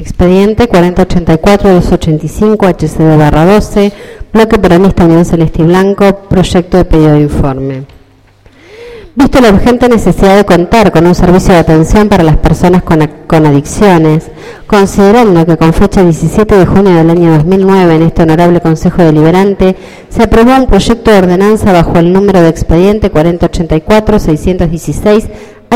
Expediente 4084-285 HCD/12, Bloque Peronista Unión Celeste y Blanco, proyecto de pedido de informe. Visto la urgente necesidad de contar con un servicio de atención para las personas con adicciones, considerando que con fecha 17 de junio del año 2009 en este honorable Consejo Deliberante se aprobó un proyecto de ordenanza bajo el número de expediente 4084-616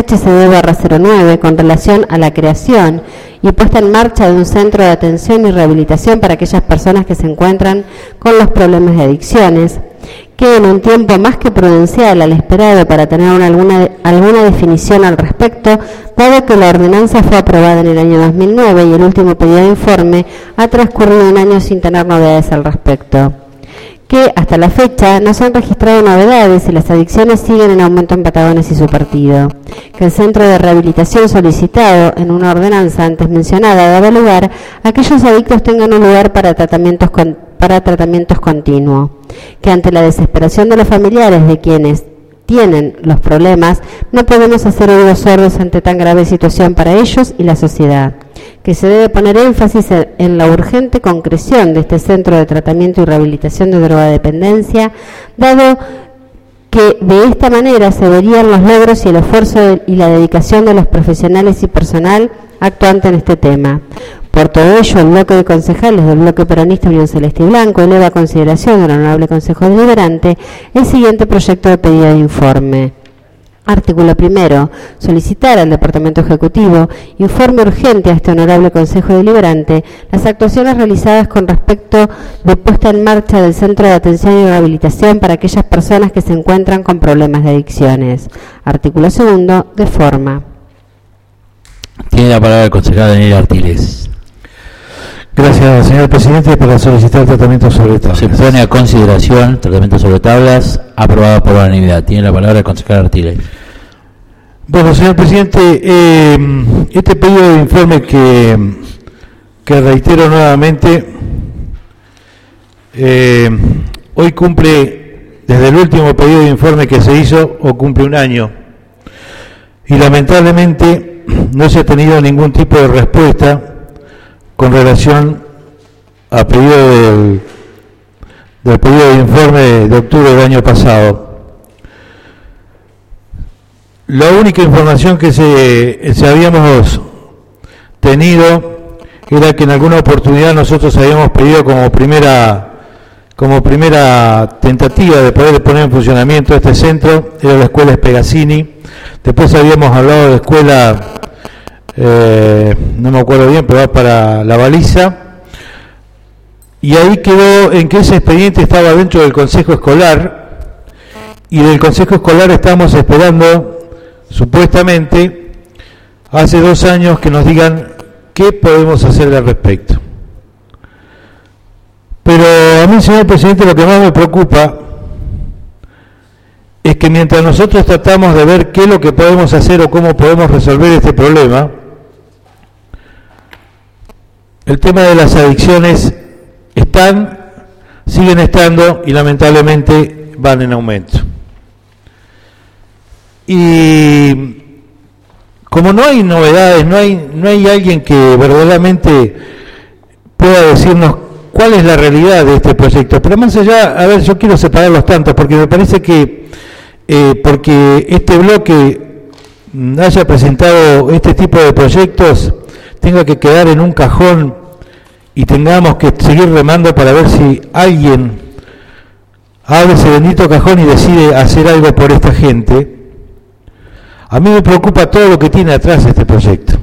HCD/09 con relación a la creación y puesta en marcha de un centro de atención y rehabilitación para aquellas personas que se encuentran con los problemas de adicciones, que en un tiempo más que prudencial al esperado para tener alguna definición al respecto, dado que la ordenanza fue aprobada en el año 2009 y el último pedido de informe ha transcurrido un año sin tener novedades al respecto, que hasta la fecha no se han registrado novedades y las adicciones siguen en aumento en Patagones y su partido, que el centro de rehabilitación solicitado en una ordenanza antes mencionada daba lugar a que aquellos adictos tengan un lugar para tratamientos continuos, que ante la desesperación de los familiares de quienes tienen los problemas, no podemos hacer oídos sordos ante tan grave situación para ellos y la sociedad, que se debe poner énfasis en la urgente concreción de este centro de tratamiento y rehabilitación de drogodependencia, dado que de esta manera se verían los logros y el esfuerzo y la dedicación de los profesionales y personal actuante en este tema. Por todo ello, el bloque de concejales del Bloque Peronista Unión Celeste y Blanco eleva a consideración del Honorable Consejo Deliberante el siguiente proyecto de pedido de informe. Artículo primero. Solicitar al Departamento Ejecutivo informe urgente a este Honorable Consejo Deliberante las actuaciones realizadas con respecto de puesta en marcha del Centro de Atención y Rehabilitación para aquellas personas que se encuentran con problemas de adicciones. Artículo segundo. De forma. Tiene la palabra el concejal Daniel Artiles. Gracias, señor presidente, para solicitar tratamiento sobre tablas. Se pone a consideración tratamiento sobre tablas, aprobado por unanimidad. Tiene la palabra el concejal Artiles. Bueno, señor presidente, este pedido de informe que reitero nuevamente, hoy cumple, desde el último pedido de informe que se hizo, o cumple un año. Y lamentablemente no se ha tenido ningún tipo de respuesta con relación al pedido del pedido de informe de octubre del año pasado. La única información que se habíamos tenido era que en alguna oportunidad nosotros habíamos pedido como primera tentativa de poder poner en funcionamiento este centro, era la escuela Spegazzini. Después habíamos hablado de la escuela, no me acuerdo bien, pero va para La Baliza, y ahí quedó en que ese expediente estaba dentro del Consejo Escolar, y del Consejo Escolar estamos esperando, supuestamente, hace 2 años que nos digan qué podemos hacer al respecto. Pero a mí, señor presidente, lo que más me preocupa es que mientras nosotros tratamos de ver qué es lo que podemos hacer o cómo podemos resolver este problema, el tema de las adicciones siguen estando y lamentablemente van en aumento. Y como no hay novedades, no hay alguien que verdaderamente pueda decirnos cuál es la realidad de este proyecto. Pero más allá, a ver, yo quiero separar los tantos, porque me parece que porque este bloque haya presentado este tipo de proyectos tenga que quedar en un cajón y tengamos que seguir remando para ver si alguien abre ese bendito cajón y decide hacer algo por esta gente. A mí me preocupa todo lo que tiene atrás este proyecto.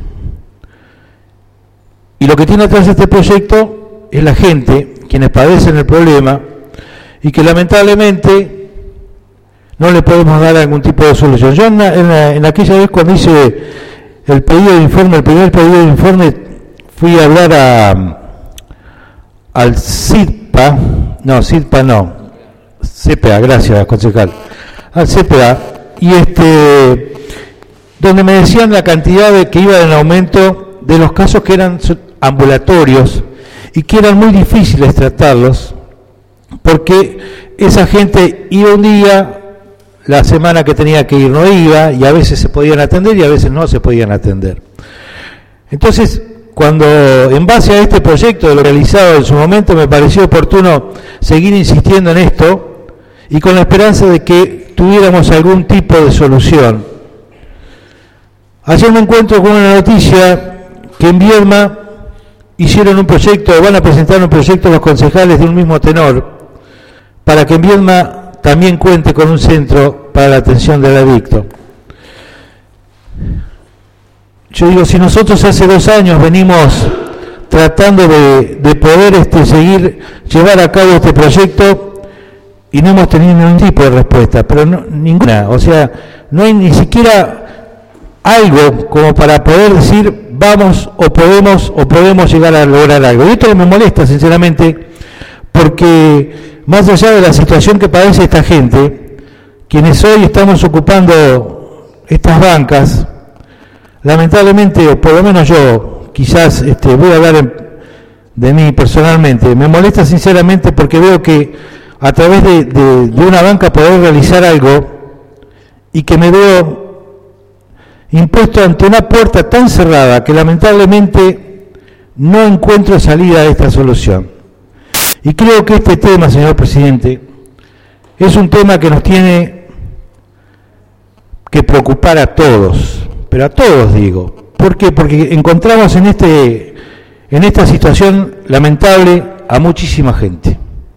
Y lo que tiene atrás este proyecto es la gente, quienes padecen el problema, y que lamentablemente no le podemos dar algún tipo de solución. Yo en aquella vez cuando hice el pedido de informe, el primer pedido de informe, fui a hablar al CPA, gracias, concejal, al CPA, y donde me decían la cantidad que iba en aumento de los casos que eran ambulatorios y que eran muy difíciles tratarlos, porque esa gente iba un día, la semana que tenía que ir no iba, y a veces se podían atender y a veces no se podían atender. Entonces, cuando en base a este proyecto de lo realizado en su momento me pareció oportuno seguir insistiendo en esto y con la esperanza de que tuviéramos algún tipo de solución. Ayer me encuentro con una noticia que en Viedma hicieron un proyecto, van a presentar un proyecto a los concejales de un mismo tenor, para que en Viedma también cuente con un centro para la atención del adicto. Yo digo, si nosotros hace 2 años venimos tratando de poder llevar a cabo este proyecto y no hemos tenido ningún tipo de respuesta, pero no, ninguna, o sea, no hay ni siquiera algo como para poder decir vamos o podemos llegar a lograr algo. Y esto me molesta sinceramente, porque más allá de la situación que padece esta gente, quienes hoy estamos ocupando estas bancas, lamentablemente, o por lo menos yo, quizás voy a hablar de mí personalmente, me molesta sinceramente porque veo que a través de una banca poder realizar algo y que me veo impuesto ante una puerta tan cerrada que lamentablemente no encuentro salida a esta solución. Y creo que este tema, señor presidente, es un tema que nos tiene que preocupar a todos, pero a todos digo. ¿Por qué? Porque encontramos en esta situación lamentable a muchísima gente.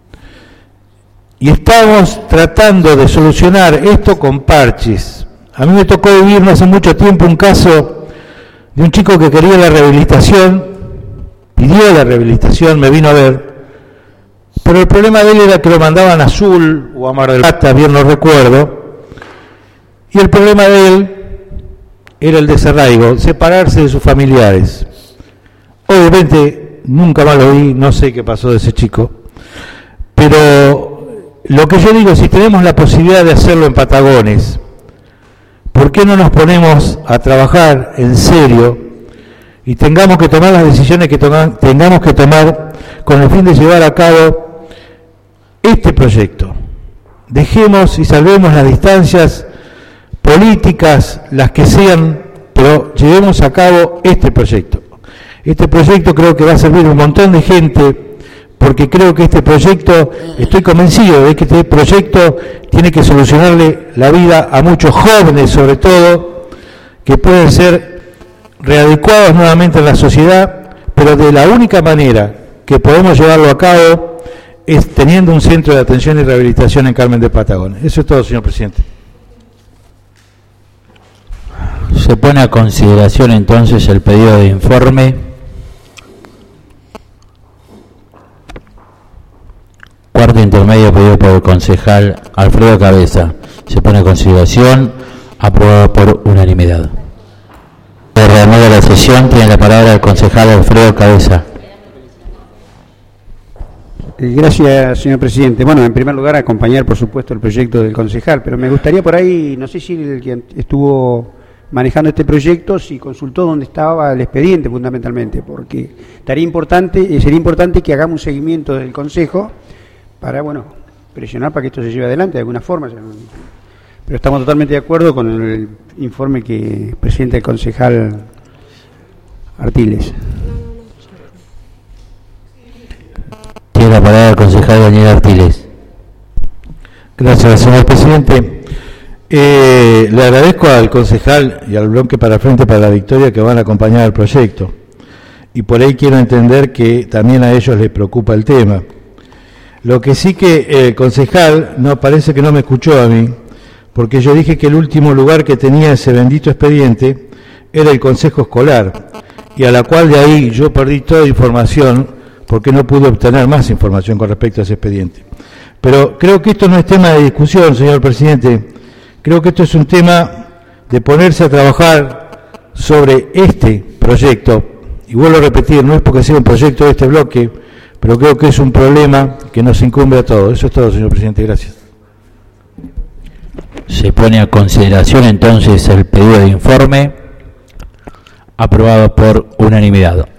Y estamos tratando de solucionar esto con parches. A mí me tocó vivir no hace mucho tiempo un caso de un chico que quería la rehabilitación, pidió la rehabilitación, me vino a ver, pero el problema de él era que lo mandaban a Azul o a Mar del Plata, bien no recuerdo, y el problema de él era el desarraigo, separarse de sus familiares. Obviamente nunca más lo vi, no sé qué pasó de ese chico, pero lo que yo digo, si tenemos la posibilidad de hacerlo en Patagones, ¿por qué no nos ponemos a trabajar en serio y tengamos que tomar las decisiones que tengamos que tomar con el fin de llevar a cabo este proyecto? Dejemos y salvemos las distancias políticas, las que sean, pero llevemos a cabo este proyecto. Este proyecto creo que va a servir a un montón de gente, porque creo que este proyecto, estoy convencido de que este proyecto tiene que solucionarle la vida a muchos jóvenes, sobre todo, que pueden ser readecuados nuevamente en la sociedad, pero de la única manera que podemos llevarlo a cabo es teniendo un centro de atención y rehabilitación en Carmen de Patagones. Eso es todo, señor presidente. Se pone a consideración entonces el pedido de informe. Cuarto intermedio pedido por el concejal Alfredo Cabeza. Se pone a consideración, aprobado por unanimidad. De reanuda la sesión, tiene la palabra el concejal Alfredo Cabeza. Gracias, señor presidente. Bueno, en primer lugar, acompañar, por supuesto, el proyecto del concejal, pero me gustaría por ahí, no sé si el que estuvo manejando este proyecto, si consultó dónde estaba el expediente, fundamentalmente, porque sería importante que hagamos un seguimiento del consejo para, presionar para que esto se lleve adelante de alguna forma. Pero estamos totalmente de acuerdo con el informe que presenta el concejal Artiles. Tiene la palabra el concejal Daniel Artiles. Gracias, señor presidente. Le agradezco al concejal y al bloque para Frente para la Victoria que van a acompañar el proyecto. Y por ahí quiero entender que también a ellos les preocupa el tema. Lo que sí que el concejal parece que no me escuchó a mí, porque yo dije que el último lugar que tenía ese bendito expediente era el Consejo Escolar, y a la cual de ahí yo perdí toda información, porque no pude obtener más información con respecto a ese expediente. Pero creo que esto no es tema de discusión, señor presidente. Creo que esto es un tema de ponerse a trabajar sobre este proyecto, y vuelvo a repetir, no es porque sea un proyecto de este bloque, pero creo que es un problema que nos incumbe a todos. Eso es todo, señor presidente. Gracias. Se pone a consideración entonces el pedido de informe, aprobado por unanimidad.